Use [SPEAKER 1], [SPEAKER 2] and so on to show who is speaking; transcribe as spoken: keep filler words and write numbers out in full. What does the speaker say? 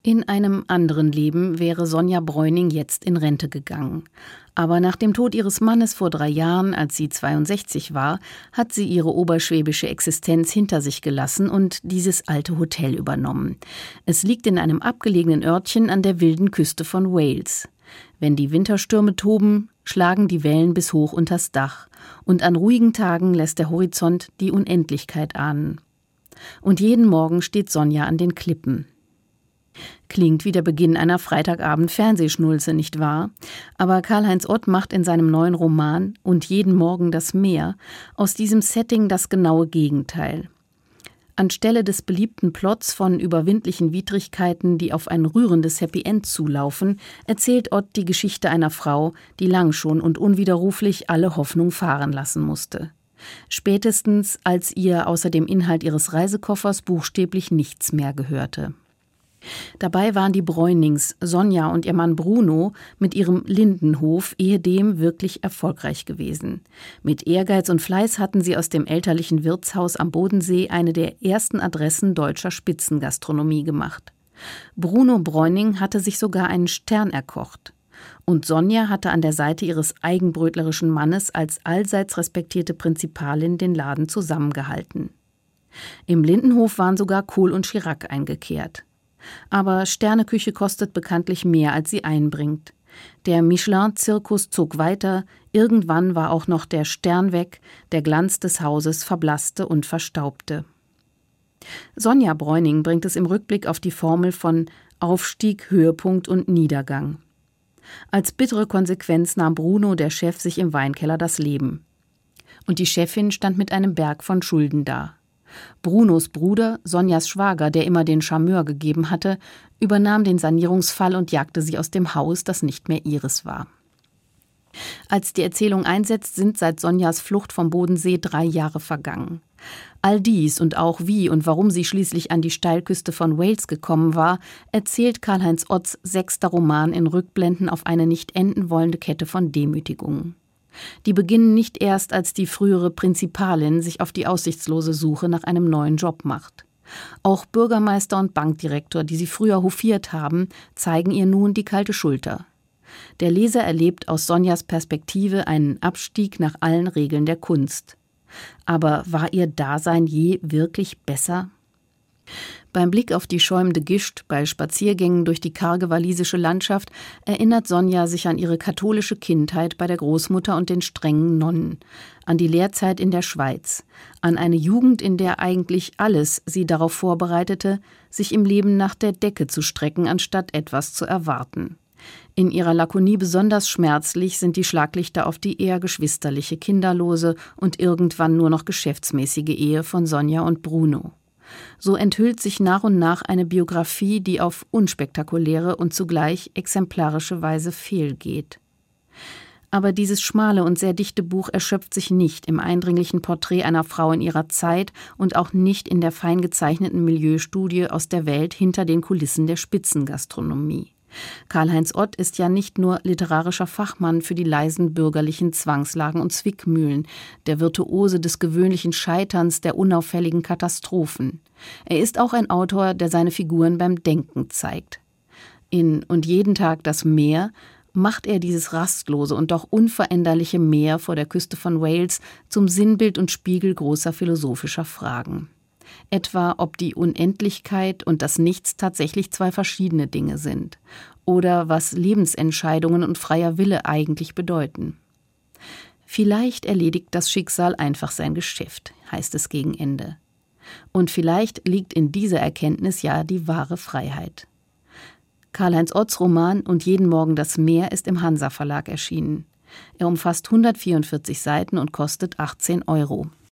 [SPEAKER 1] In einem anderen Leben wäre Sonja Bräuning jetzt in Rente gegangen. Aber nach dem Tod ihres Mannes vor drei Jahren, als sie zweiundsechzig war, hat sie ihre oberschwäbische Existenz hinter sich gelassen und dieses alte Hotel übernommen. Es liegt in einem abgelegenen Örtchen an der wilden Küste von Wales. Wenn die Winterstürme toben, schlagen die Wellen bis hoch unters Dach. Und an ruhigen Tagen lässt der Horizont die Unendlichkeit ahnen. Und jeden Morgen steht Sonja an den Klippen. Klingt wie der Beginn einer Freitagabend-Fernsehschnulze, nicht wahr? Aber Karl-Heinz Ott macht in seinem neuen Roman »Und jeden Morgen das Meer« aus diesem Setting das genaue Gegenteil. Anstelle des beliebten Plots von überwindlichen Widrigkeiten, die auf ein rührendes Happy End zulaufen, erzählt Ott die Geschichte einer Frau, die lang schon und unwiderruflich alle Hoffnung fahren lassen musste. Spätestens, als ihr außer dem Inhalt ihres Reisekoffers buchstäblich nichts mehr gehörte. Dabei waren die Bräunings, Sonja und ihr Mann Bruno, mit ihrem Lindenhof ehedem wirklich erfolgreich gewesen. Mit Ehrgeiz und Fleiß hatten sie aus dem elterlichen Wirtshaus am Bodensee eine der ersten Adressen deutscher Spitzengastronomie gemacht. Bruno Bräuning hatte sich sogar einen Stern erkocht. Und Sonja hatte an der Seite ihres eigenbrötlerischen Mannes als allseits respektierte Prinzipalin den Laden zusammengehalten. Im Lindenhof waren sogar Kohl und Chirac eingekehrt. Aber Sterneküche kostet bekanntlich mehr, als sie einbringt. Der Michelin-Zirkus zog weiter, irgendwann war auch noch der Stern weg, der Glanz des Hauses verblasste und verstaubte. Sonja Bräuning bringt es im Rückblick auf die Formel von Aufstieg, Höhepunkt und Niedergang. Als bittere Konsequenz nahm Bruno, der Chef, sich im Weinkeller das Leben. Und die Chefin stand mit einem Berg von Schulden da. Brunos Bruder, Sonjas Schwager, der immer den Charmeur gegeben hatte, übernahm den Sanierungsfall und jagte sie aus dem Haus, das nicht mehr ihres war. Als die Erzählung einsetzt, sind seit Sonjas Flucht vom Bodensee drei Jahre vergangen. All dies und auch wie und warum sie schließlich an die Steilküste von Wales gekommen war, erzählt Karl-Heinz Otts sechster Roman in Rückblenden auf eine nicht enden wollende Kette von Demütigungen. Die beginnen nicht erst, als die frühere Prinzipalin sich auf die aussichtslose Suche nach einem neuen Job macht. Auch Bürgermeister und Bankdirektor, die sie früher hofiert haben, zeigen ihr nun die kalte Schulter. Der Leser erlebt aus Sonjas Perspektive einen Abstieg nach allen Regeln der Kunst. Aber war ihr Dasein je wirklich besser? Beim Blick auf die schäumende Gischt, bei Spaziergängen durch die karge walisische Landschaft, erinnert Sonja sich an ihre katholische Kindheit bei der Großmutter und den strengen Nonnen, an die Lehrzeit in der Schweiz, an eine Jugend, in der eigentlich alles sie darauf vorbereitete, sich im Leben nach der Decke zu strecken, anstatt etwas zu erwarten. In ihrer Lakonie besonders schmerzlich sind die Schlaglichter auf die eher geschwisterliche, kinderlose und irgendwann nur noch geschäftsmäßige Ehe von Sonja und Bruno. So enthüllt sich nach und nach eine Biografie, die auf unspektakuläre und zugleich exemplarische Weise fehlgeht. Aber dieses schmale und sehr dichte Buch erschöpft sich nicht im eindringlichen Porträt einer Frau in ihrer Zeit und auch nicht in der fein gezeichneten Milieustudie aus der Welt hinter den Kulissen der Spitzengastronomie. Karl-Heinz Ott ist ja nicht nur literarischer Fachmann für die leisen bürgerlichen Zwangslagen und Zwickmühlen, der Virtuose des gewöhnlichen Scheiterns, der unauffälligen Katastrophen. Er ist auch ein Autor, der seine Figuren beim Denken zeigt. In »Und jeden Tag das Meer« macht er dieses rastlose und doch unveränderliche Meer vor der Küste von Wales zum Sinnbild und Spiegel großer philosophischer Fragen. Etwa, ob die Unendlichkeit und das Nichts tatsächlich zwei verschiedene Dinge sind oder was Lebensentscheidungen und freier Wille eigentlich bedeuten. Vielleicht erledigt das Schicksal einfach sein Geschäft, heißt es gegen Ende. Und vielleicht liegt in dieser Erkenntnis ja die wahre Freiheit. Karl-Heinz Otts Roman »Und jeden Morgen das Meer« ist im Hansa Verlag erschienen. Er umfasst hundertvierundvierzig Seiten und kostet achtzehn Euro.